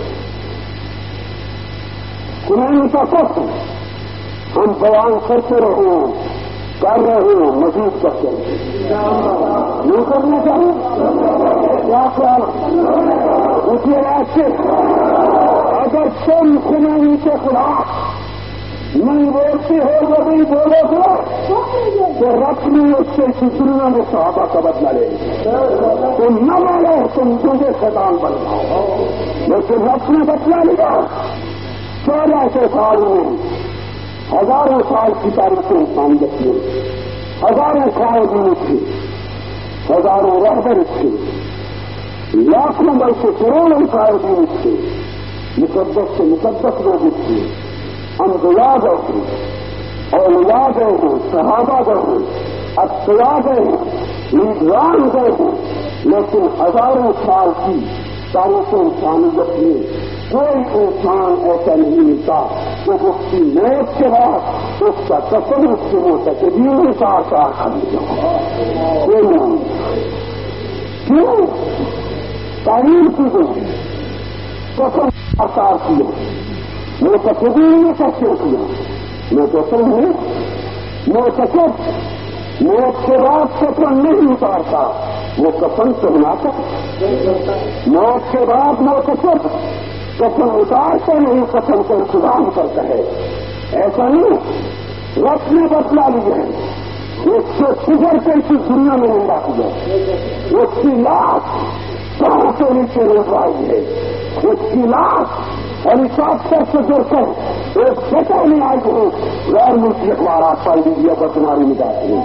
خمینی کا کچھ ہم بیان کرتے رہے کر رہے ہیں مزید کرتے رہے یہ کرنا چاہیے کیا خیال اسی ایسے اگر تم خمینی کے خلاف نہیں بولتے ہو وہ نہیں بولو گے تو رقم اس سے سسریوں میں صحابہ کا بدلا لے تم نہ مانو تم مجھے شیطان بن جاؤ لیکن رقم نے بدلا لیا چودہ سو سال میں ہزاروں سال کی تاریخیں انسانیت میں ہزاروں قائدین تھے ہزاروں رہبر تھے لاکھوں بلکہ کروڑوں قائدین تھے مقدس سے مقدس لوگ تھے انبیاء گئے ہیں اولیاء گئے ہیں صحابہ گئے ہیں اتباع گئے ہیں لیڈران گئے ہیں لیکن ہزاروں سال کی تاریخ انسانیت میں کوئی انسان ایسا نہیں ملتا کہ اس کی موت کے بعد اس کا قسم اس کے ہو سکے بھی کا آسار کر نہیں کیوں تعلیم کی گئی قسم آسار کیا میں کبھی نہیں سکتے کیا میں قسم ہوں میں قسم موت کے بعد قسم نہیں اتارتا وہ قسم سناتا موت کے بعد وہ قسم قسم اتارتے نہیں قسم کو انتظام کرتا ہے ایسا نہیں رب نے بدلا لیا ہے، اس سے کفر کے اس دنیا میں نہیں باقی ہے، اس کی لاش پاؤں کے نیچے رکھوائی ہے، اس کی لاش ہیلی کاپٹر سے جڑ کر ایک بیٹا میں آئی ہے، غیر ملکی اخبار آپ پائی لیجیے پر تمہاری نگاہ نہیں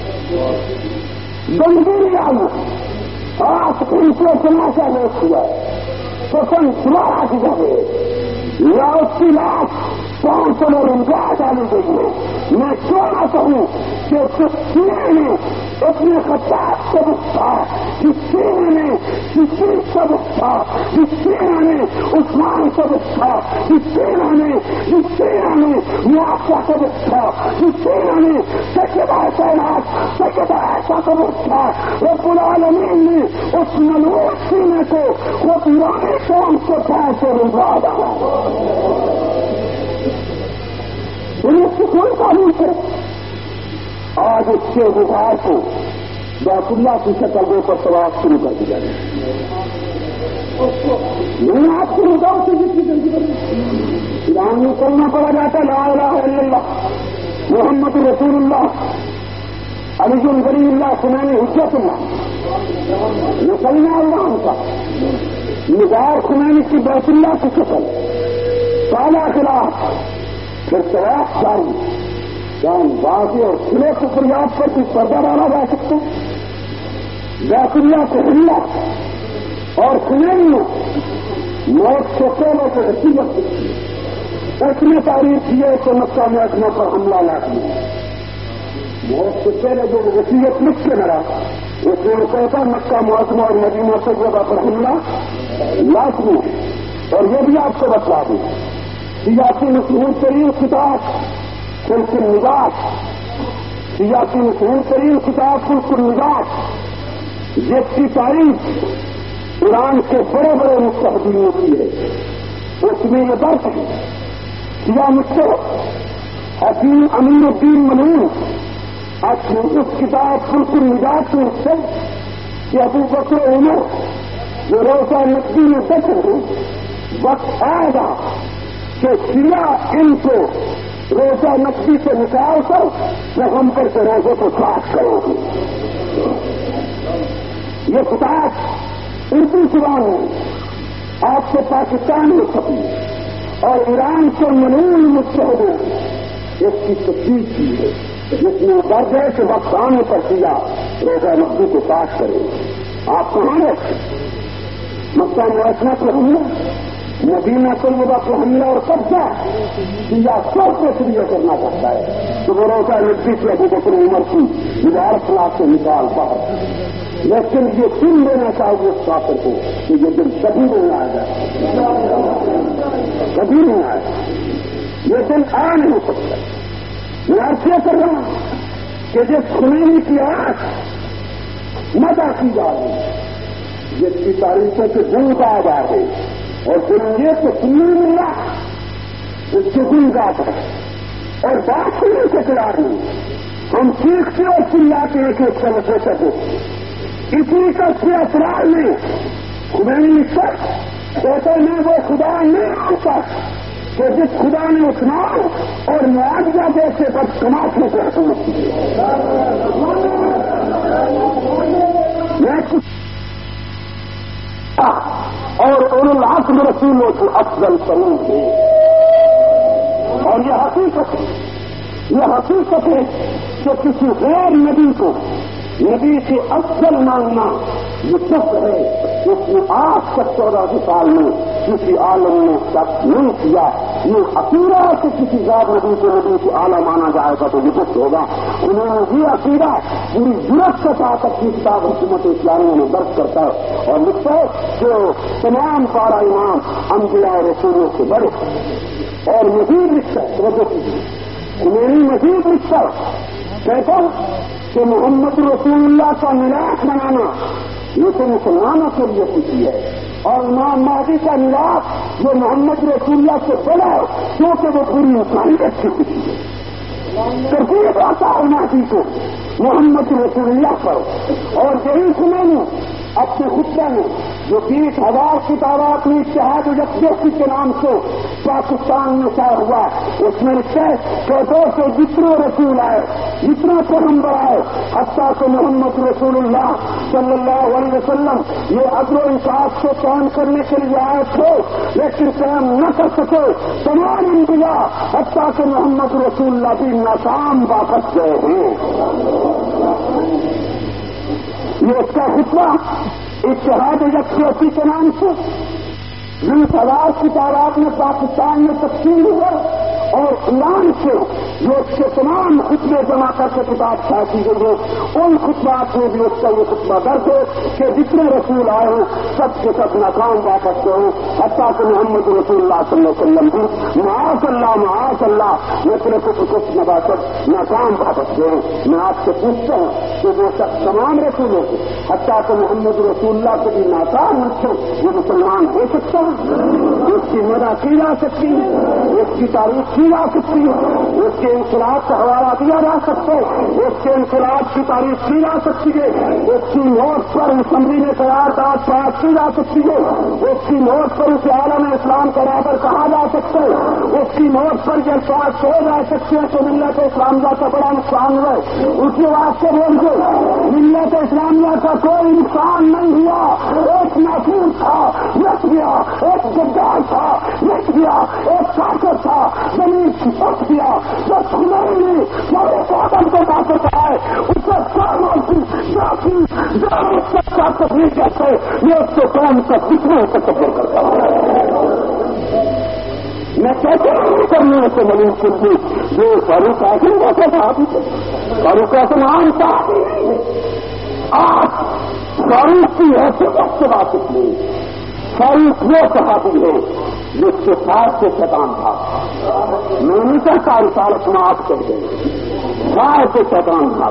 گندگی آئی آج ان کو تماشا نہیں کیا پسند دوبارہ کی جگہ یا اس کی لاش پاؤں سے لوگ انجا ڈالی گئی ہے۔ میں کیوں نہ کہوں کہ سینے نے اپنے خطاب سے بچا، جس سینے نے کسی سے بچا، جس سینا نے عثمان سے بچا، جس سینا نے جس سینا نے معافیہ سے بچا، جس سینا نے سیدہ کائنات سیدہ عائشہ سے بچا، رب العالمین نے اس ملعون سینے کو وہ پرانے قوم سے پاؤں سے رضا ڈالا۔ انہیں کی کوئی تعلیم ہے آج اس کے غبار کو بیت اللہ کی شکلوں پر طواف شروع کر دیا جائے۔ میں آپ کو بتاؤں کہ جتنی جلدی ایران میں کرنا پڑا جاتا لا الہ الا اللہ محمد رسول اللہ علی ولی اللہ سنانی حجت اللہ نسلنا اللہ کا نگار خمینی کی بیت اللہ کی شکل سالہ خلاف پھر طواف جاری جان باقی اور کھلے کفریات پر بھی پردہ ڈالا جا سکتا بیت اللہ کو ہلا اور خمینی موت سے پہلے سے حقیقت اس نے تعریف کی ہے کہ مکہ میں اپنے پر حملہ لاتی موت سے پہلے جو وصیت لکھ کے مرا اس نے کہتا مکہ معظمہ اور مدینہ سے جگہ پر حملہ لازمی ہے۔ اور یہ بھی آپ کو بتلا دوں سیاسی مشہور ترین کتاب خلق النجات سیاسی مشہور ترین کتاب خلق النجات جس کی تاریخ ایران کے بڑے بڑے مستحدین کی ہے اس میں یہ درج ہے سیاہ مشترک حکیم امین الدین ملعون اس کتاب خلق النجات میں سے کہ ابو بکر عمر جو روزہ نقدی میں دکھ ہیں وقت آئے گا کہ سیاہ ان کو روزہ نقدی سے نکال کر پیغمبر کے روزے کو صاف کرو گے۔ یہ کتاب اردو زبان میں آپ سے پاکستان میں چھپی اور ایران کے ملعون مجتہدوں اس کی تصدیق کی ہے جس میں درج ہے کہ وقت آنے پر سیاہ روزہ نقدی کو صاف کرے۔ آپ کہاں رہتے مکہ موسمہ کو حملہ مدینہ طیبہ کو حملہ اور قبضہ سیاہ سب کو شریع کرنا پڑتا ہے تو وہ روزہ نقدی سے ابو بکر عمر کی مبارک خلاف سے نکال باہر لیکن یہ سن لینا چاہیے اس کافر کو کہ یہ دن کبھی نہیں آئے گا کبھی نہیں آئے گا یہ دن آ نہیں سکتا۔ میں عرض یہ کر رہا ہوں کہ جس خمینی کی آنکھ مدع کی جا رہی جس کی تاریخوں سے گن گایا جا رہے اور سنیے تو سننے ملا اس کے گن گاتا ہے اور بات سننے کے خلاف نہیں ہم چیختے اور چلاتے ہیں کہ اس کا وسوسہ ہو اسی کا کے اثرار میں خمینی سچ کہتے میں وہ خدا نہیں آتا کہ جس خدا نے عثمان اور معاویہ جیسے بد کماٹوں کو حکومت کی میں کچھ اور اولو العزم رسولوں کو افضل کروں گے اور یہ حقیقت ہے یہ حقیقت ہے کہ کسی غیر نبی کو نبی سے افضل ماننا یہ سب ہے اس نے آج تک چودہ سو سال میں کسی عالم نے تک نہیں کیا یہ عقیدہ سے کسی غیر نبی کو نبی سے اعلیٰ مانا جائے گا تو یہ کچھ ہوگا انہوں نے یہ عقیدہ پوری ضرورت کے ساتھ اپنی کتاب حکومت اسلامیہ میں درج کرتا ہے اور لکھتا ہے کہ تمام پارا امام انبیاء اور رسولوں سے بڑے اور مزید لکھتا ہے توجہ کیجیے میری مزید لکھتا ہے کہتا کہ محمد رسول اللہ کا ملاپ بنانا یہ تو مسلمانوں کے لیے خوشی ہے اور امام مہدی کا ملاپ جو محمد رسول اللہ سے بڑا ہے کیونکہ وہ پوری انسانیت کی خوشی ہے ترتیب آتا ہے مہدی کو محمد رسول اللہ پر اور یہی خمینی اپنے خطبہ میں جو بیس ہزار کی تعداد میں اتحاد و یکجہتی کے نام سے پاکستان میں کیا ہوا؟ اس میں کہتے کہ جتنے رسول آئے، جتنے پیغمبر آئے، حتیٰ کہ محمد رسول اللہ صلی اللہ علیہ وسلم یہ عدل و انصاف سے قائم کرنے کے لیے آئے تھے، لیکن قائم نہ کر سکے۔ تمام انبیاء حتیٰ کہ محمد رسول اللہ بھی ناکام واپس گئے ہیں۔ یہ اس کا خطبہ اتحاد یکجہتی کے نام سے بیس ہزار کی تعداد میں پاکستان میں تقسیم ہوا اور اعلان سے جو اس کے تمام خطبے جمع کر کے کتاب چھاپی کی گئی ہے، ان خطبات میں بھی اس کا یہ خطبہ درج ہے کہ جتنے رسول آئے ہیں سب کے سب ناکام واپس گئے ہیں، حتیٰ کہ محمد رسول اللہ صلی اللہ علیہ وسلم بھی معاذ اللہ معاذ اللہ نسل کچھ نباشت ناکام واپس گئے ہیں۔ میں آپ سے پوچھتا ہوں کہ وہ سب تمام رسولوں کو حتیٰ کہ محمد رسول اللہ کو بھی ناکام ہوتے وہ مسلمان ہو سکتا ہے؟ اس کی مدح کی جا سکتی ہے، اس کی تاریخ کی جا سکتی ہے، اس کے انقلاب کا حوالہ دیا جا سکتا ہے، اس کے انقلاب کی تاریخ کی جا سکتی ہے، اس کی نوٹ پر اسمبلی میں قرارداد پاس کی جا سکتی ہے، اس کی نوٹ پر اسے عالم اسلام کا رابر کہا جا سکتا ہے، اس کی نوٹ پر یہ بات کہے جا سکتے ہیں کہ ملت اسلامیہ کا بڑا نقصان ہوا ہے۔ اس کے واسطے بول کے ملت اسلامیہ کا کوئی نقصان نہیں ہوا، ایک محفوظ تھا لٹ گیا، ایک جدار تھا لٹ گیا، ایک طاقت تھا زمین اٹھ گیا، جب خمینی سارے قدم کو طاقت ہے اسے سالوں کی جاتی طاقت نہیں کہتے، یہ اس کے قوم کا کتنا تصور کرتا ہے۔ میں کہتا ہوں کرنے سے ملین کسی جو فاروق اعظم کا صحابی تھے، فاروق اعظم عام صحابی آپ فاروق کی حیثیت سے واقف نہیں۔ فاروق وہ صحابی ہے جس کے ساتھ سے شیطان تھا، میں نہیں کہتا رسالت معاف کر دیں، ساتھ سے شیطان تھا۔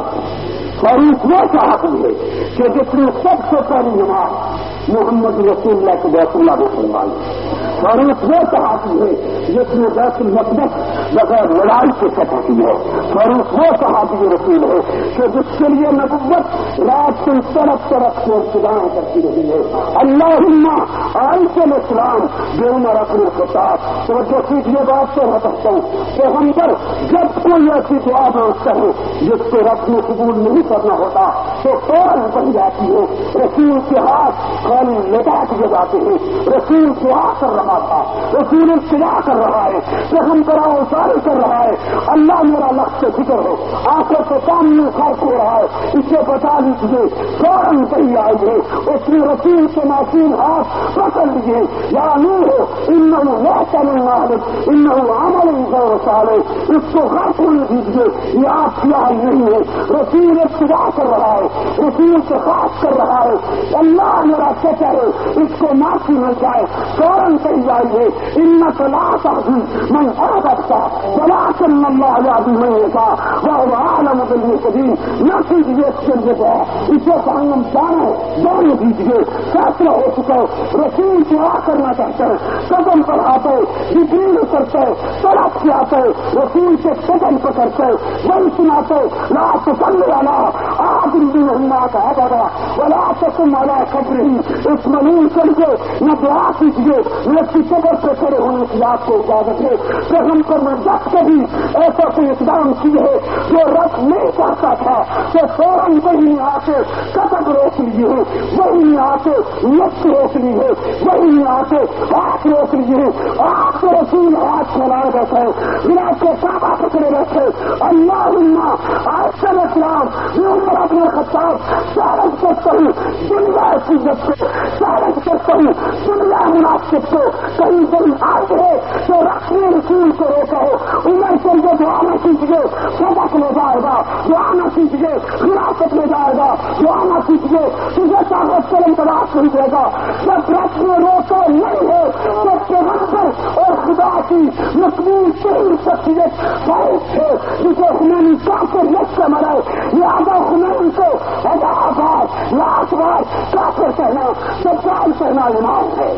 فاروق وہ صحابی ہے کہ جس نے سب سے پہلی نماز محمد رسول اللہ کے بیت اللہ میں پڑھوائی۔ فاروق وہ صحابی ہے جس نے بیت المقدس بغیر لڑائی کے فتح کی ہے۔ فاروق وہ صحابی رسول ہے کہ جس کے لیے نبوت رات سے طرف طرف سے ابتدائیں کرتی رہی ہے۔ اللہم علیہ السلام بے عمر اپنے خطاب توجہ کیجیے، بات سے بتاتا ہوں کہ ہم پر جب کوئی ایسی دعا مانگتا ہے جس کو رب نے قبول نہیں کرنا ہوتا تو فوراً بن جاتی ہے۔ رسول کے ہاتھ خالی لٹا دیے جاتے ہیں، رسول دعا کر رہا تھا، رسول التجا کر رہا ہے، رحم کرا ساری کر رہا ہے، اللہ میرا لفظ سے فکر ہو، آنکھوں کے سامنے خرچ ہو رہا ہے، اسے بتا لیجیے، فوراً کہیں آئیے، اس نے رسول کے معصوم ہاتھ پکڑ لیے، یا نور ہو انہو لحسن النالک انہو عمل غیر صالح، اس کو غرق ہونے دیجیے، یہ آپ کیا نہیں ہے، رسول التجا کر رہا ہے، رسول سے خاص کر رہا ہے، اللہ میرا سچا ہے، اس کو معافی مل جائے، فوراً کہیں جائیے، انک لا تہدی من احببت ولکن اللہ یہدی من یشاء وہو اعلم بالمہتدین۔ نہ کیجیے اس کے لیے دعا، اسے تعلم جانے جانے دیجیے، فیصلہ ہو چکا ہے، رسول دعا کرنا چاہتے ہیں، قدم پر آتے جبریل کرتے طرف سے آتے رسول کے قدم پکڑتے وہی سناتے لا تصلی علی احد منهم مات ابدا ولا تقم علی قبره، اس ملعون کے لیے نہ دعا کیجیے نہ اس کی قبر پہ کھڑے ہونے کی آپ کو اجازت ہے۔ پیغمبر نے جب کبھی ایسا کوئی اقدام کیے ہے جو رب نہیں چاہتا تھا تو فوراً وہی آ کے قدم روک لیے ہے، وہی آ کے نفس روک لی ہے، وہی آ کے ہاتھ روک لیے ہے، آپ کے رسول ہاتھ چلائے بیٹھے بنا کے کعبہ پکڑے بیٹھے، اللہم احسن اسلام یہ عمر اپنے خطاب سالت کرتا ہوں دنیا عزت کو، سالت کرتا ہوں دنیا مناسب کو، کہیں کوئی آج ہے تو رکھنے رسول کو روکا ہو، عمر کے لیے دعا نہ کیجیے سبق لے جائے گا، دعا نہ کیجیے خلافت لے جائے گا، دعا نہ کیجیے تجھے طاقت کرم تلاش نہیں دے گا، جب رکھنے روکا نہیں ہے تو پیغمبر اور خدا کی مقبول ترین شخصیت فائد ہے جسے خمینی کافر لگ سے مرے، لہذا خمینی کو ہزار بار لاکھ بار کافر کہنا سبزال کہنا ایمان ہے۔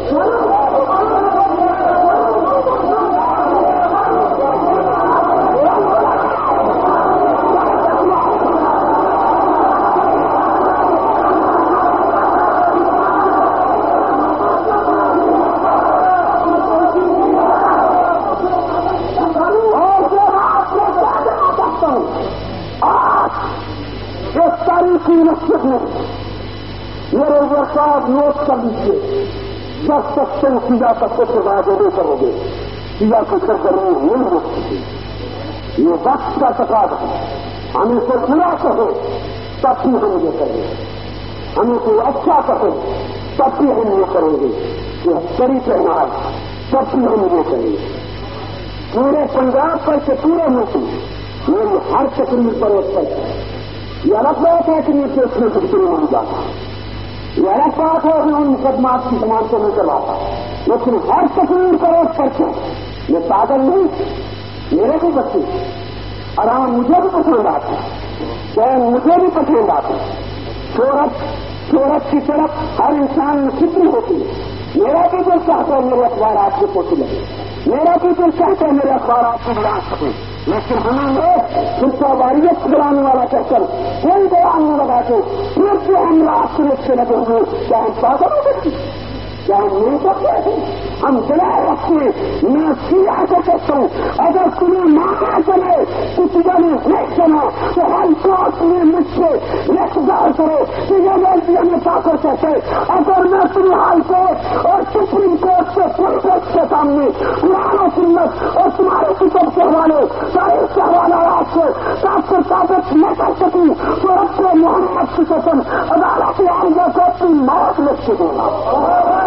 الفاظ نوٹ کر لیجیے. جب تک تم سیاہ تک کو سزا دے کرو گے سیاہ کو سرگرمی نہیں ہو سکتی. یہ وقت کا تقاضا ہے. ہمیں سے برا کہو تب بھی ہم یہ کریں گے, ہمیں کوئی اچھا کہو تب بھی ہم یہ کریں گے, یہ کڑی کہنا ہے تب بھی ہم یہ کریں گے. پورے پنجاب پر سے پورے ملک میری ہر تقریر پر ایک پر یہ الگ بات ہے کہ نیچے اس میں کچھ نہیں جاتا, یہ الگ بات ہے کہ ان مقدمات کی سامان کو نہیں کرواتا, لیکن ہر تقریر پر ایک پر سے یہ پاگل نہیں. میرے بھی بچے آرام مجھے بھی پسند آتے, چین مجھے بھی پسند آتے. شہرت شہرت کی طرف ہر انسان میں فکری ہوتی ہے. میرا بھی دل چاہتا ہے میرے اخبار آپ کے پوچھ لگے, میرا بھی دل چاہتا ہے میرے اخبار آپ کی بلا سکیں, لیکن ہمیں نے سلطہ واریت گرانے والا کر کر کوئی بیان نہیں لگا کے پھر سے ہم رات سرت سے لگے ہوئے. کیا ہم پاگل ہو سکتے, کیا ہم نہیں سکتے؟ ہم جلائے رکھتے میں سیاح کو کہتا ہوں اگر تمہیں مانا چلے کچھ جانے نہیں چلا تو ہائی کورٹ میں مجھ سے رقصدار کرو کہ یہ غلطی ہمیں پا کر کہتے. اگر میں تمہیں ہائی کورٹ اور سپریم کورٹ سے پولیس کے سامنے قرآن و سنت اور تمہارے کتب کے حوالے تاریخ کے حوالہ آپ سے کافر ثابت نہ کر سکوں تو اب کو محمد کی قسم عدالت عالیہ کو اپنی موت لکھ کے دوں گا.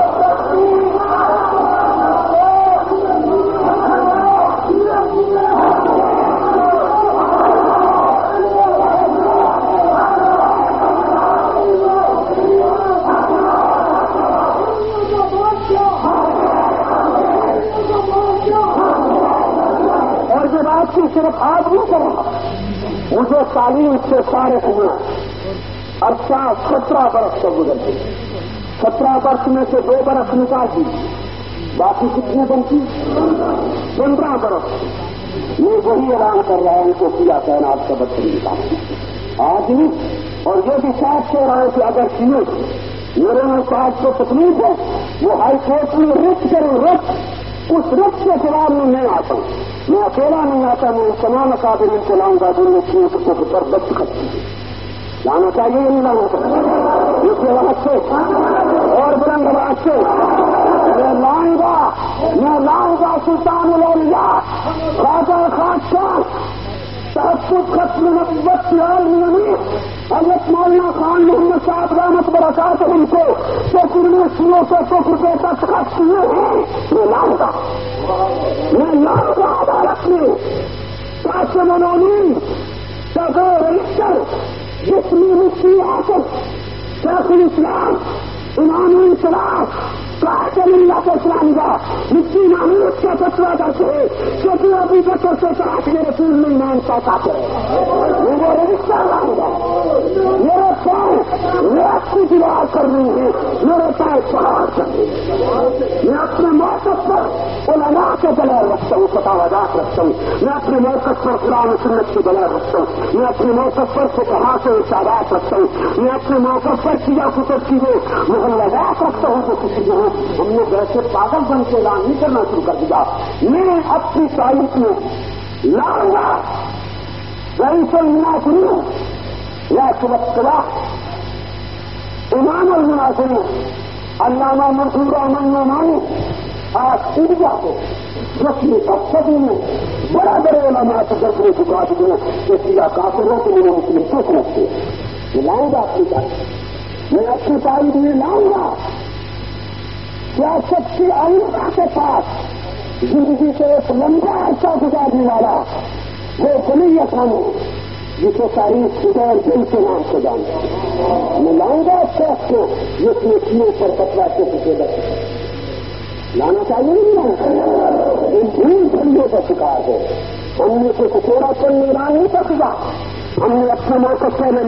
صرف آج نہیں کر رہا, مجھے تعلیم سے سارے ہوئے عرصہ سترہ برس سے گزر گئے. سترہ برس میں سے دو برس نکال دی, باقی کتنے بنتی پندرہ برس. یہ وہی اعلان کر رہا ہے ان کو کیا تعینات کا بدترین نکال آج بھی. اور یہ بھی صاف کہہ رہا ہے کہ اگر کیے میرے محتاج کو تکلیف ہے وہ ہائی کورٹ میں رٹ کریں, رٹ اس رٹ کے جواب میں نہیں آتا ہوں, میں اکیلا نہیں آتا, میں تمام اکابر کو لاؤں گا جن میں چیز کو بردست کرتی ہے. لانا چاہیے یا نہیں لانا چاہیے؟ اس آواز سے اور بلند آواز سے میں لاؤں گا, میں لاؤں گا سلطان الاولیاء راجہ خادشاہ تحفظ ختم نبوت کی عالمی حضرت مولانا خان محمد صاحب رحمت برکات ان کو شکر میں سنوں سے شکر کے تک خط کیے ہیں. میں لاؤں گا, میں لاؤں گا عدالت میں قاسم العلوم صدر رجسٹر جس میں مفتی آصف شیخ الاسلام امام الانصراف قاسم اللہ کو اسلام کا مفتی محمود کا فتویٰ درج ہے کیونکہ ابھی بکر سے کہا کہ رسول میں ایمان کا کافر ہے. میرے رجسٹر لاؤں گا, میرے پاؤں میں اپنی دیوار کر رہی ہے, میرے پاؤں پہاڑ کر رہی ہے. میں اپنے موقف پر علماء کے بلائے رکھتا ہوں, فتاویٰ رکھتا ہوں. میں اپنے موقف پر قرآن و سنت کے بلائے رکھتا ہوں. میں اپنے موقف پر فقہاء سے ارشادات رکھتا ہوں. میں اپنے موقف پر سیاہ کتب کی وہ محلات رکھتا ہوں جو کسی کو ہم نے ویسے پاگل بن کے اعلان نہیں کرنا شروع کر دیا. میں اپنی تاریخ میں لاؤں گا رئیس المناظرین یا سبقلا امام المناظرین علامہ منصور احمد نعمانی آج انڈیا کو رسمی صدی میں بڑا بڑے علماء سے درجے چکا چکے کہ سیاہ کافر ہو تو میرے مسلم کو سمجھتے ہیں. میں لاؤں گا اپنی تاریخ, میں اپنی تاریخ میں لاؤں گا سیاست کی عمدہ کے ساتھ زندگی سے ایک لمبا عرصہ گزارنے والا وہ بلی خانو جسے تاریخ خدیر دل کے نام سے جانتا. میں لاؤں گا اس شخص کو جس نے کیوں پر پتلا کے پیچھے رکھا لانا چاہیے نہیں لانا چاہیے. ان بھول بھولنے کا شکار ہے. ہم نے کچھ تھوڑا پن ایران نہیں کر سکا, ہم نے اپنے موقف سے